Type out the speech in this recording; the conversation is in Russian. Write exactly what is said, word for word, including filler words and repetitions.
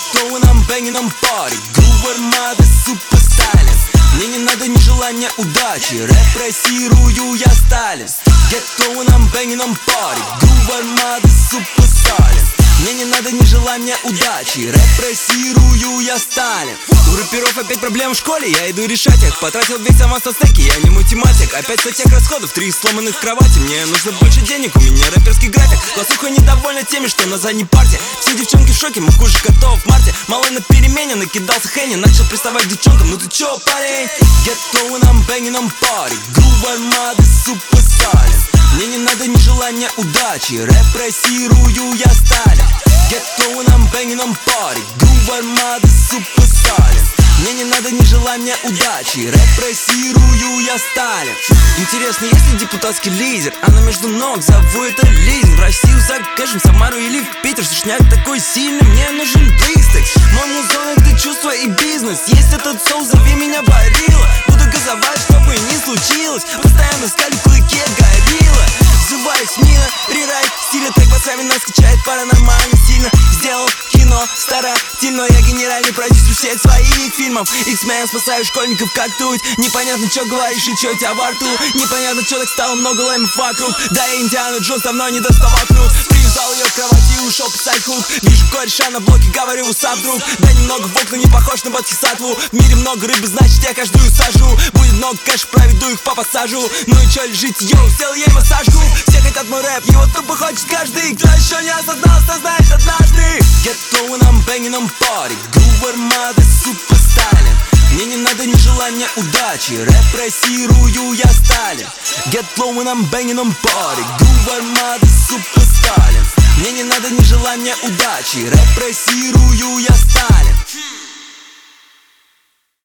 Ghetto and I'm banging on party. Groove Armada, super silence. Мне не надо ни желания удачи. Репрессирую я Сталин. Ghetto and I'm banging on party. Groove Armada, super silence. Мне не надо ни желания удачи. Репрессирую я Сталин. У рэперов опять проблемы в школе, я иду решать их. Потратил весь аванс на стеки, я не математик. Опять со тех расходов, три сломанных кровати. Мне нужно больше денег, у меня рэперский график. Классуха недовольна теми, что на задней парте. Все девчонки в шоке, мы хуже котов в марте. Малой на перемене, накидался Хенни. Начал приставать к девчонкам, ну ты чё, парень? Ghetto and I'm banging on party. Groove Armada, super silence. Мне не надо ни желания удачи. Репрессирую я Сталин. Ghetto and I'm banging on party. Groove Armada, super silence. Мне не надо ни желания удачи. Репрессирую я Сталин. Интересно, есть ли депутатский лидер? Она между ног, зову это лизинг. В Россию закажем, в Самару или в Питер. Сушняк такой сильный, мне нужен быстик. Мой музон — это чувство и бизнес. Есть этот соус, зови меня Барилла. Буду газовать, чтобы не случилось. Постоянно скалю клыки горилла. Взываюсь Нина, рерайт, стиля трек Васаби нас качает паранормально сильно. Сделал кино старательно, я генеральный продюсер всех своих фильмов. X-Men, спасаю школьников как тут. Непонятно, что говоришь и что у тебя во рту. Непонятно, что так стало много лаймов вокруг. Да и Индиана Джонс давно не доставал кнут. Привязал ее к кровати и ушел писать хук. Вижу кореша на блоке, говорю, усап, друг. Да немного в окна, не похож на бодхисаттву. В мире много рыбы, значит я каждую сажу. Будет много кэш, проведу их по пассажу. Ну и чё лежите, йоу, сделал ей массажку. Все хотят мой рэп, его тупо хочет каждый. Кто еще не осознал, осознает однажды. Ghetto and I'm banging on party. Groove Armada, super silent. Мне не надо ни желания удачи. Репрессирую я Сталин. Ghetto and I'm banging on party. Groove Armada, super silent. Мне не надо ни желания удачи. Репрессирую я